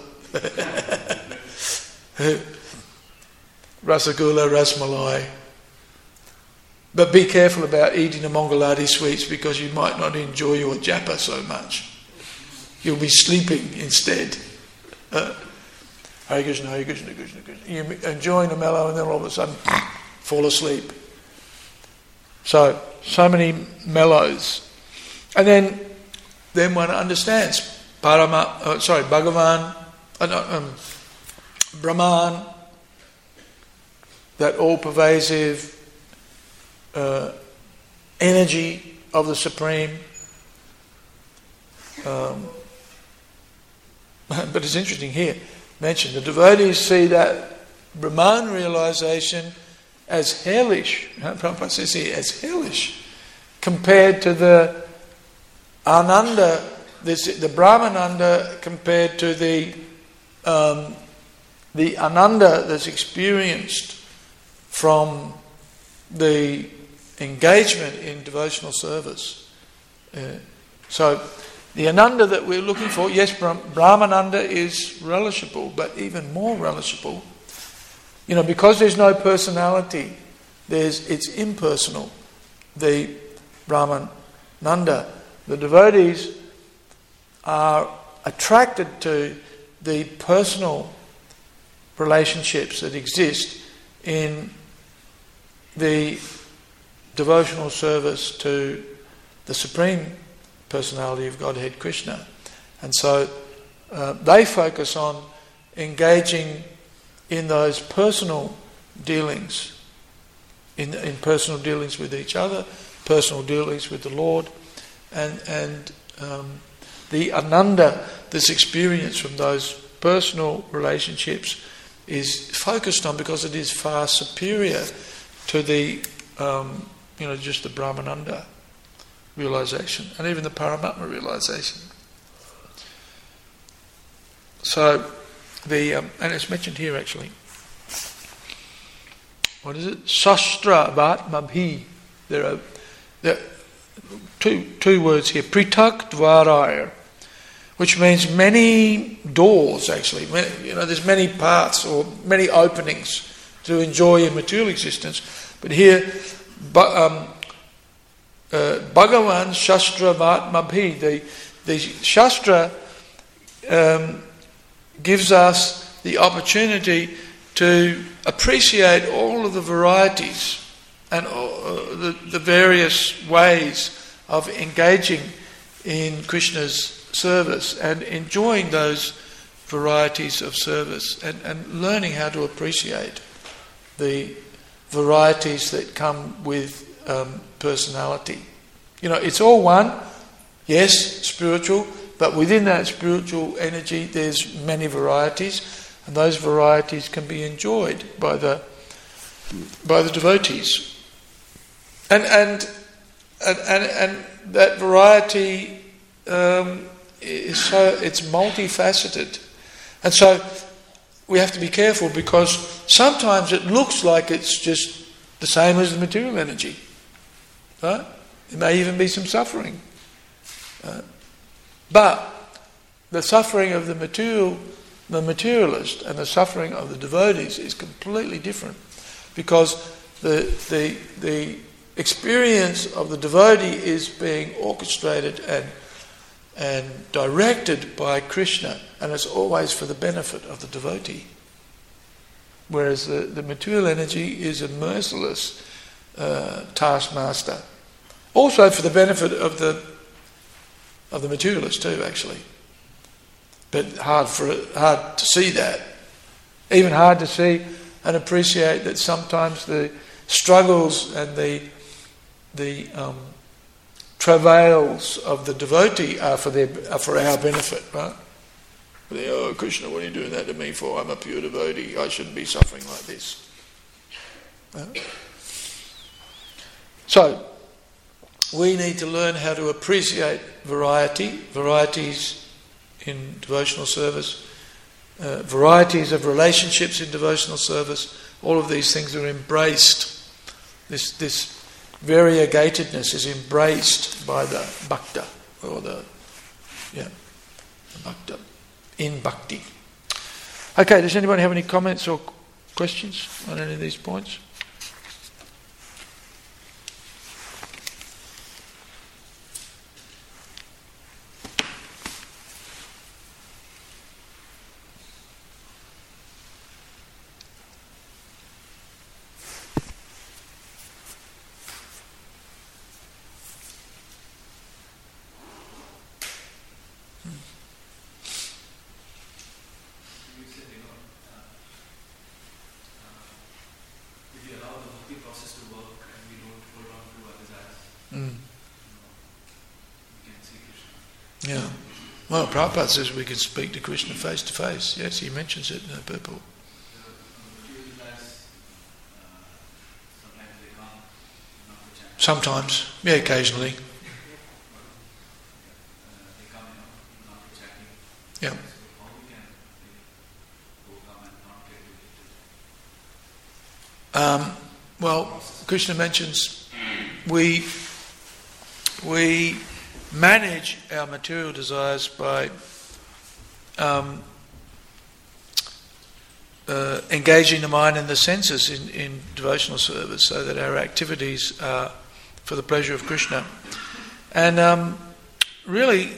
Rasagula, Rasmalai. But be careful about eating the Mangalati sweets, because you might not enjoy your japa so much. You'll be sleeping instead. Uh, Hare Krishna, Hare Krishna, Krishna, Krishna. You're enjoying the mellow and then all of a sudden fall asleep. So, so many mellows. And then then one understands Parama, uh, sorry, Bhagavan, uh, no, um, Brahman, that all-pervasive uh, energy of the Supreme. Um, but it's interesting here, mentioned the devotees see that Brahman realization as hellish. Prabhupada says here, as hellish, compared to the Ananda, this, the Brahmananda, compared to the um, the Ananda that's experienced from the engagement in devotional service. Uh, so the Ananda that we're looking for, yes, Brahmananda is relishable, but even more relishable, you know, because there's no personality, there's it's impersonal. The Brahmananda, the devotees are attracted to the personal relationships that exist in the devotional service to the Supreme Personality of Godhead, Krishna. And so uh, they focus on engaging in those personal dealings, in, in personal dealings with each other, personal dealings with the Lord, and, and um, the Ananda that's experienced from those personal relationships is focused on, because it is far superior to the, um, you know, just the Brahmananda realization and even the Paramatma realization. So, the um, and it's mentioned here actually. What is it? Shastra Vatmabhi. There are, there are two two words here. Pritak Dvaraya, which means many doors. Actually, you know, there's many parts or many openings to enjoy a material existence. But here, um, uh, Bhagavan Shastra Vatmabhi, the the Shastra um, gives us the opportunity to appreciate all of the varieties and all, uh, the, the various ways of engaging in Krishna's service and enjoying those varieties of service and, and learning how to appreciate the varieties that come with um, personality. You know, it's all one, yes, spiritual, but within that spiritual energy there's many varieties, and those varieties can be enjoyed by the by the devotees. And and and and, and that variety um, is so it's multifaceted. And so we have to be careful, because sometimes it looks like it's just the same as the material energy. Right? There may even be some suffering. Right? But the suffering of the material, the materialist, and the suffering of the devotees is completely different, because the the the experience of the devotee is being orchestrated and and directed by Krishna, and it's always for the benefit of the devotee. Whereas the, the material energy is a merciless uh, taskmaster. Also for the benefit of the of the materialist too, actually. But hard for hard to see that. Even hard to see and appreciate that sometimes the struggles and the the um, travails of the devotee are for their are for our benefit, right? They, oh, Krishna, what are you doing that to me for? I'm a pure devotee. I shouldn't be suffering like this. Right? So, we need to learn how to appreciate variety, varieties in devotional service, uh, varieties of relationships in devotional service. All of these things are embraced. This this variegatedness is embraced by the bhakta, or the yeah, the bhakta. In bhakti. Okay, does anybody have any comments or questions on any of these points? Yeah. Well, Prabhupada says we can speak to Krishna face to face. Yes, he mentions it in the purport. Sometimes, yeah, occasionally. Yeah. Um, well, Krishna mentions we we manage our material desires by um, uh, engaging the mind and the senses in, in devotional service, so that our activities are for the pleasure of Krishna. And um, really,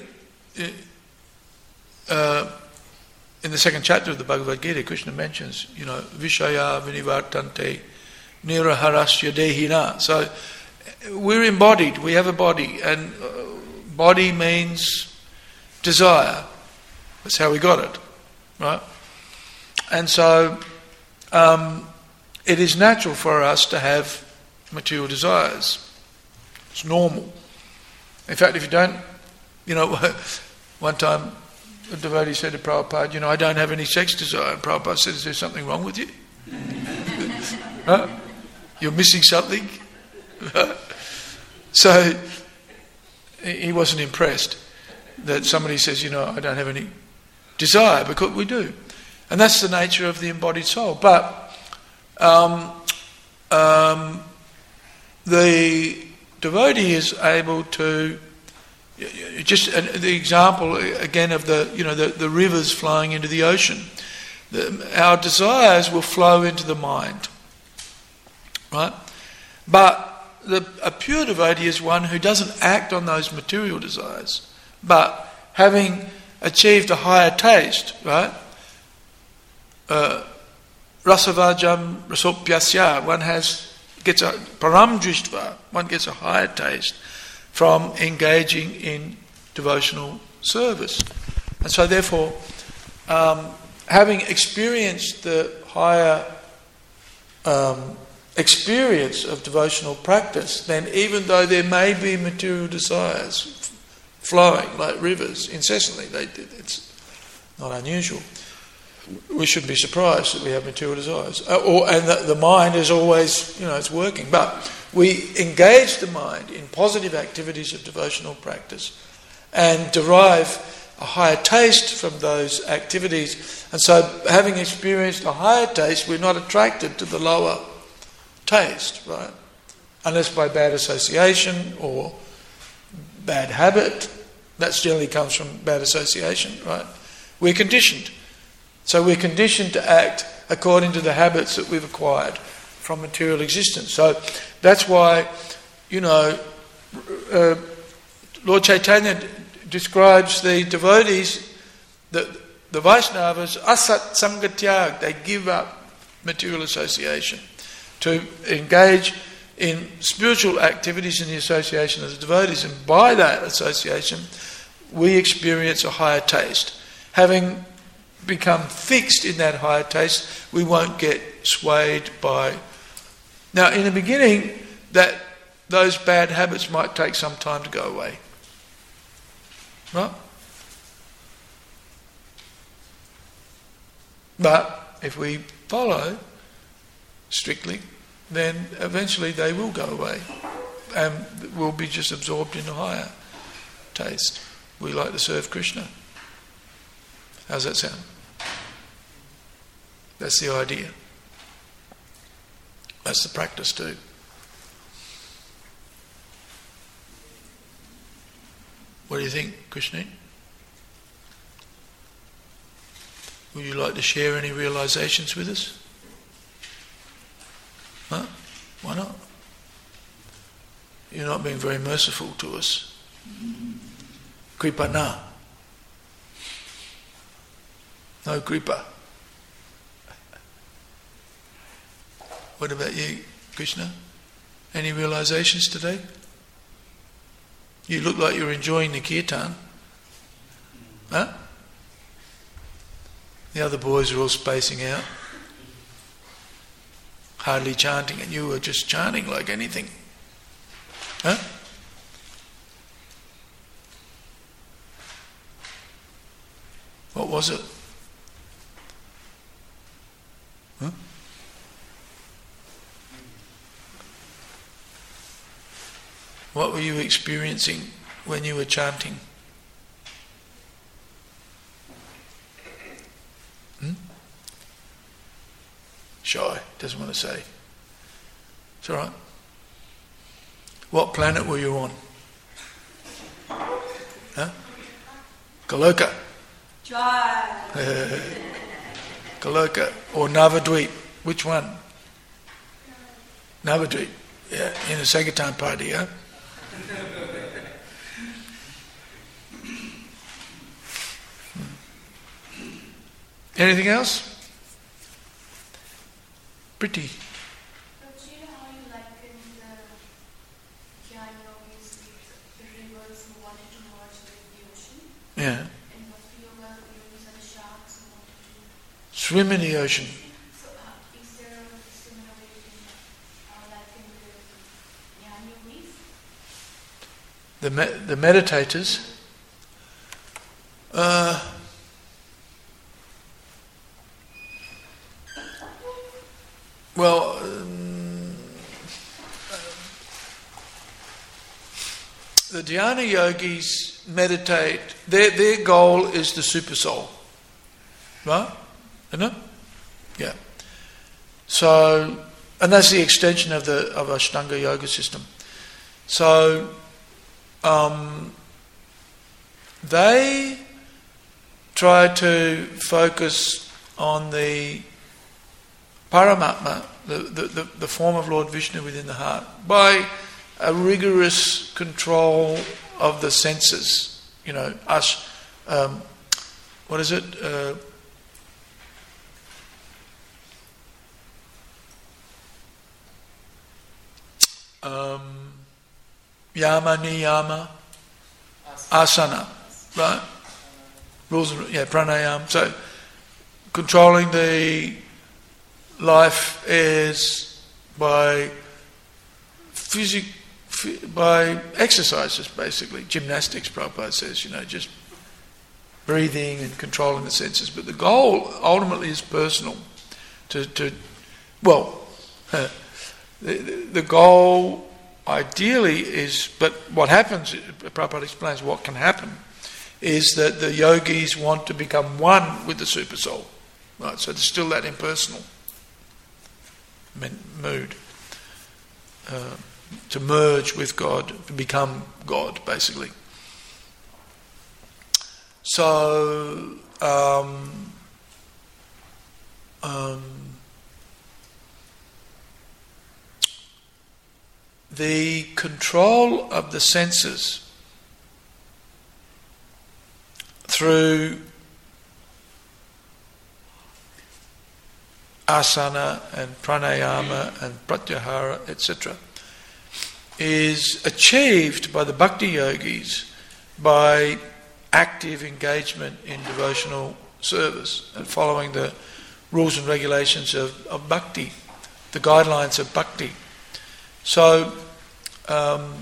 uh, in the second chapter of the Bhagavad Gita, Krishna mentions, you know, Vishaya vinivartante niraharasya dehina. So we're embodied, we have a body, and uh, body means desire. That's how we got it, right? And so um, it is natural for us to have material desires. It's normal. In fact, if you don't, you know, one time a devotee said to Prabhupada, you know, I don't have any sex desire. And Prabhupada said, is there something wrong with you? Huh? You're missing something? So he wasn't impressed that somebody says, you know, I don't have any desire, because we do. And that's the nature of the embodied soul. But um, um, the devotee is able to, just uh, the example again of the, you know, the, the rivers flowing into the ocean. The, our desires will flow into the mind, right? But the, a pure devotee is one who doesn't act on those material desires, but having achieved a higher taste, right? Uh, Rasavajam rasopyasya, one has gets a param drishtva, one gets a higher taste from engaging in devotional service. And so therefore, um, having experienced the higher um, experience of devotional practice, then even though there may be material desires flowing like rivers incessantly, they, it's not unusual. We shouldn't be surprised that we have material desires. Uh, or, and the, the mind is always, you know, it's working. But we engage the mind in positive activities of devotional practice and derive a higher taste from those activities. And so, having experienced a higher taste, we're not attracted to the lower taste, right? Unless by bad association or bad habit. That generally comes from bad association, right? We're conditioned. So we're conditioned to act according to the habits that we've acquired from material existence. So that's why, you know, uh, Lord Chaitanya describes the devotees, the, the Vaishnavas, asat sangatyag, they give up material association to engage in spiritual activities in the association of the devotees, and by that association we experience a higher taste. Having become fixed in that higher taste, we won't get swayed by... Now in the beginning, that those bad habits might take some time to go away. Right? But if we follow strictly, then eventually they will go away and will be just absorbed in a higher taste. We like to serve Krishna. How's that sound? That's the idea. That's the practice too. What do you think, Krishna? Would you like to share any realizations with us? Huh? Why not? You're not being very merciful to us. Kripa na. No kripa. What about you, Krishna? Any realizations today? You look like you're enjoying the kirtan. Huh? The other boys are all spacing out. Hardly chanting, and you were just chanting like anything. Huh? What was it? Huh? What were you experiencing when you were chanting? Hmm? Shy, doesn't want to say. It's all right. What planet were you on? Huh? Goloka. Goloka or Navadvip. Which one? Navadvip. Yeah, in the Sankirtan party, yeah? Anything else? Pretty. But you know how you liken the Jnana yogis with the rivers who wanted to merge with the ocean? Yeah. And Bhakti yoga yogis are the sharks who wanted to Swim in the ocean. So uh, is there a similar way you can uh, liken the Jnana yogis? The me- the meditators. Uh, well, um, the dhyana yogis meditate. Their their goal is the super soul, right? Isn't it? Yeah. So, and that's the extension of the of Ashtanga yoga system. So, um, they try to focus on the Paramatma, the, the, the, the form of Lord Vishnu within the heart, by a rigorous control of the senses. You know, us, um, what is it? Uh, um, yama, niyama, asana, right? Rules, and, yeah, pranayama. So, controlling the life is by physic, by exercises, basically. Gymnastics, Prabhupada says, you know, just breathing and controlling the senses. But the goal ultimately is personal. To, to well, the, the goal ideally is, but what happens, Prabhupada explains what can happen, is that the yogis want to become one with the super soul. Right, so there's still that impersonal mood. Uh, to merge with God, to become God, basically. So, um, um, the control of the senses through asana and pranayama and pratyahara, et cetera, is achieved by the bhakti yogis by active engagement in devotional service and following the rules and regulations of, of bhakti, the guidelines of bhakti. So, um,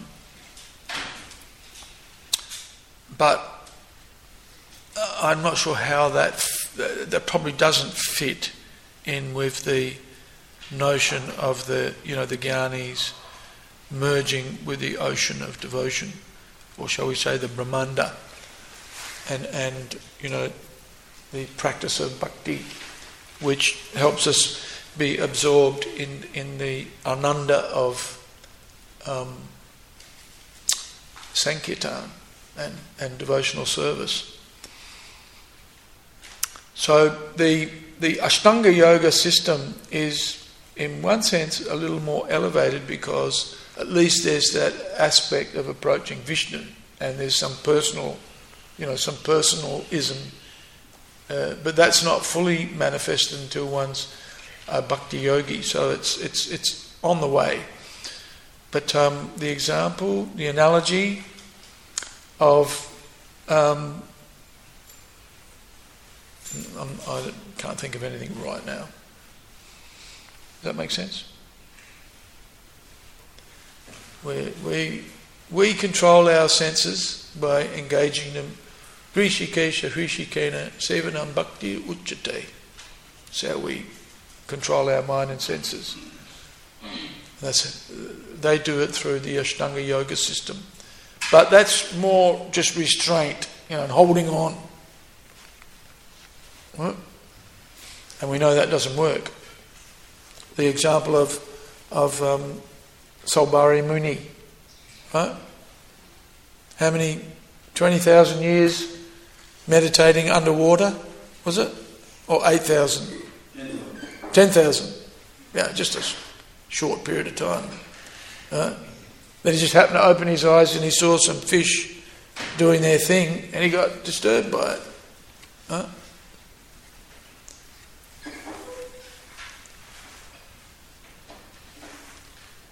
but I'm not sure how that f- that probably doesn't fit in with the notion of the you know the Gyanis merging with the ocean of devotion, or shall we say the Brahmanda, and and you know the practice of bhakti, which helps us be absorbed in, in the ananda of um, sankirtan and, and devotional service. So the the Ashtanga Yoga system is, in one sense, a little more elevated because at least there's that aspect of approaching Vishnu, and there's some personal, you know, some personalism. Uh, but that's not fully manifested until one's a bhakti yogi, so it's it's it's on the way. But um, the example, the analogy of um, I'm, I can't think of anything right now. Does that make sense? We we we control our senses by engaging them. Hrishikesha Hrishikena Sevanam Bhakti Uchate. That's how we control our mind and senses. That's they do it through the Ashtanga Yoga system, but that's more just restraint, you know, and holding on. Right? And we know that doesn't work. The example of of um, Saubhari Muni, right? How many twenty thousand years meditating underwater, was it? Or eight thousand? ten thousand. Yeah, just a short period of time. Right? Then he just happened to open his eyes and he saw some fish doing their thing and he got disturbed by it. Right?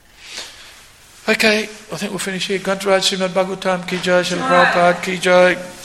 Okay, I think we'll finish here. Grantaraj Srimad Bhagavatam Ki Jai, Srila Prabhupada Ki Jai.